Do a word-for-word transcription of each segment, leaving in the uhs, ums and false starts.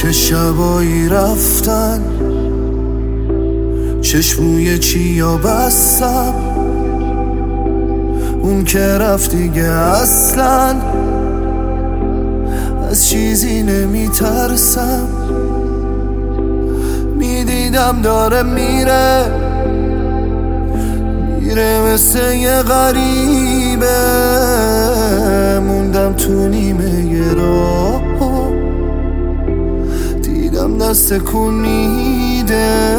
چه شبایی رفتن چشموی چیا بستم، اون که رفت دیگه اصلا از چیزی نمی ترسم. میدیدم داره میره میره مثل یه غریبه، موندم تو نیمه راه، دیدم دست کن میده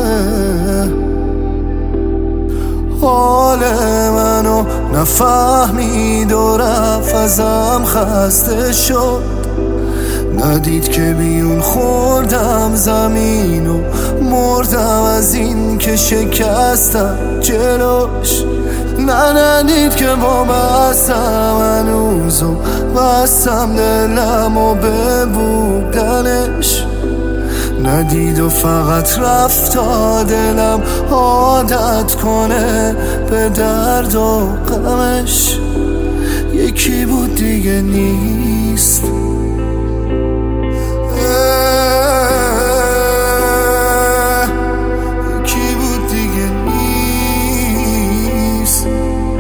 حال منو نفهمید و رفت ازم خسته شد، ندید که بیون خوردم زمین و مردم از این که شکستم جلوش. نه ندید که با بستم هنوز و بستم دلم و به بودنش، ندید و فقط رفت تا دلم عادت کنه به درد و غمش. یکی بود دیگه نیست، یکی بود دیگه نیست.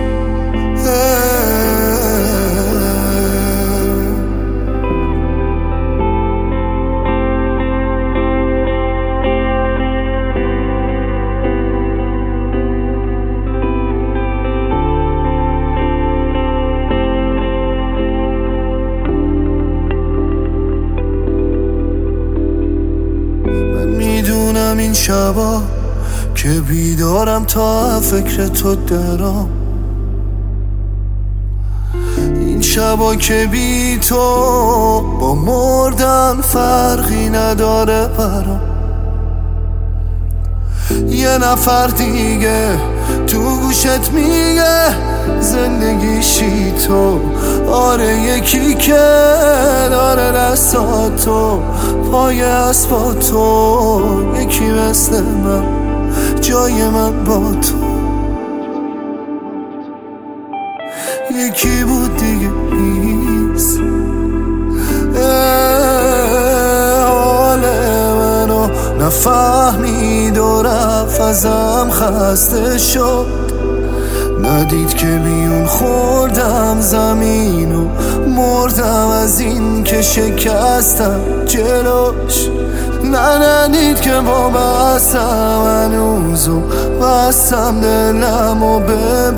این شبا که بیدارم تا فکر تو درام، این شبا که بی تو با مردن فرقی نداره برام. یه نفر دیگه تو گوشت میگه زندگیشی تو، آره یکی که داره دستات تو پای اسبا تو، یکی مثل من جای من با تو. یکی بود دیگه نیست، حال منو نفهمید و رفت ازم خسته شد، ندید که بیون خوردم زمین و مردم از این که شکستم جلوش. نه ندید که با بستم هنوز و بستم دلم و به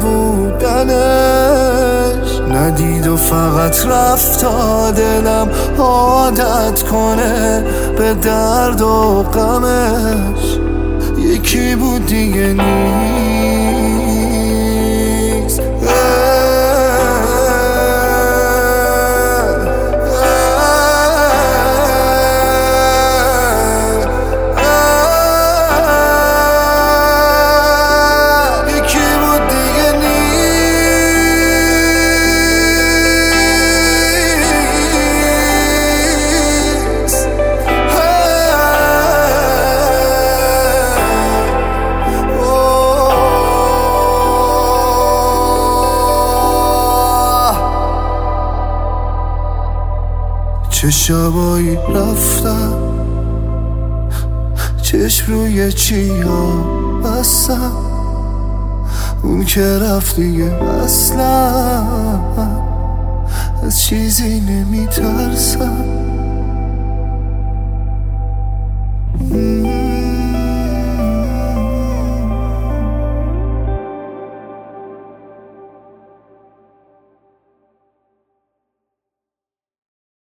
بودنش، ندید و فقط رفت تا دلم عادت کنه به درد و غمش. یکی بود دیگه نیست. چه شبایی رفتم چشم روی چیا بستم، اون که رفت دیگه اصلا از چیزی نمی ترسم.